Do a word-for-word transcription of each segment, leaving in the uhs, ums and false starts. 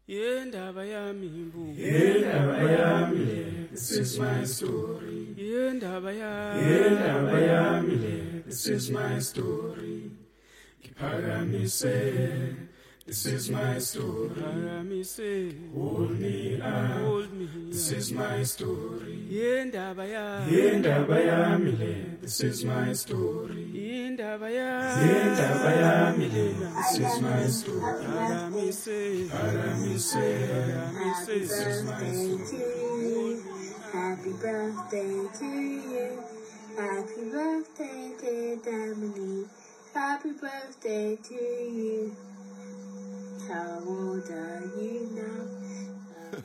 Yendaba yami mbu. Yendaba yami le, this is my story. Yendaba yami. Yendaba yami le, this is my story. Kiphakamise, this is my story. Phakamise. Hold me up, Hold me. this is my story. Yendaba yami. Yendaba yami le, this is my story. Yendaba yami. Yendaba yami le, this is my story. Phakamise. Phakamise, Phakamise. this is my story. Happy birthday to you. Happy birthday, dear Dominique. Happy birthday to you. How old are you now?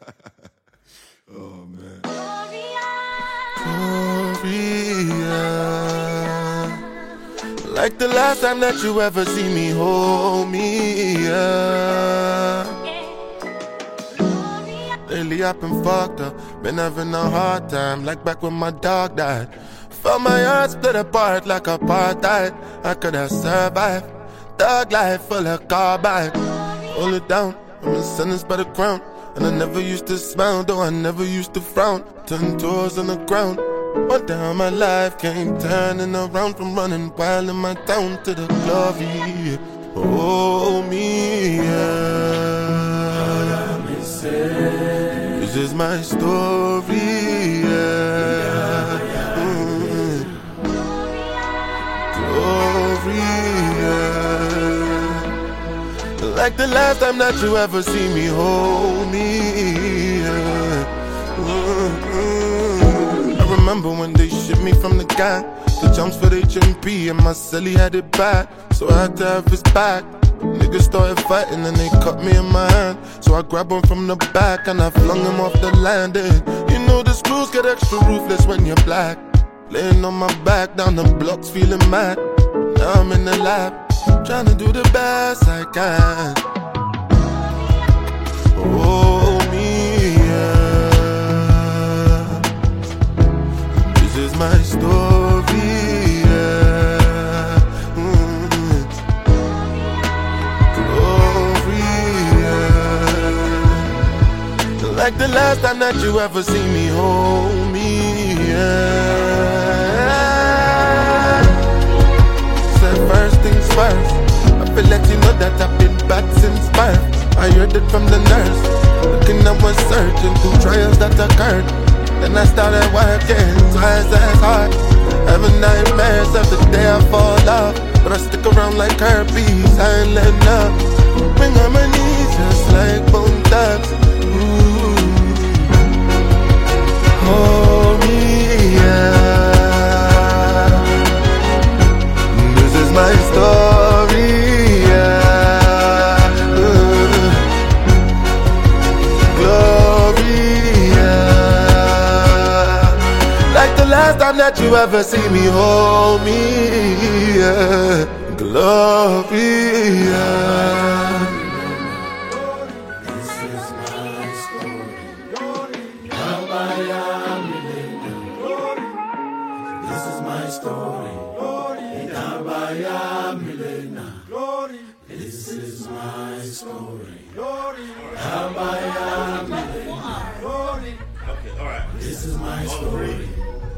Oh man. Gloria, like the last time that you ever see me, hold me. Yeah. Lately I've been fucked up, been having a hard time, like back when my dog died. Felt my heart split apart like apartheid. I could have survived. Thug life full of carbide. Hold it down, I'm a sentence by the crown. And I never used to smile, though I never used to frown. Ten toes on the ground. One day my life came turning around from running wild in my town to the glory. Oh me, yeah. This is my story, yeah. Mm. Glory, yeah. Like the last time that you ever see me, hold me, yeah. Mm-hmm. I remember when they shipped me from the gang. The jumps for H and P and my celly had it bad, so I had to have his back. Niggas started fighting and they cut me in my hand, so I grabbed him from the back and I flung him off the landing. You know the screws get extra ruthless when you're black. Laying on my back down the blocks feeling mad. Now I'm in the lab, trying to do the best I can. Oh me, yeah. This is my story, yeah. Mm-hmm. Glory, yeah. Like the last time that you ever see me, hold me, yeah. Said first things first, I feel let you know that I've been bad since birth. I heard it from the nurse, looking at my searching through trials that occurred. Then I started working twice as hard, having nightmares every day I fall off. But I stick around like herpes, I ain't letting up. Bring on my knees just like bone thugs. Ooh. Hold me, yeah. This is my story, yeah. Ooh. Glory, yeah. Like the last time that you ever see me, hold me, yeah. Glory, yeah. This is my story. This is my story. This is my story. Okay, all right. This is my story.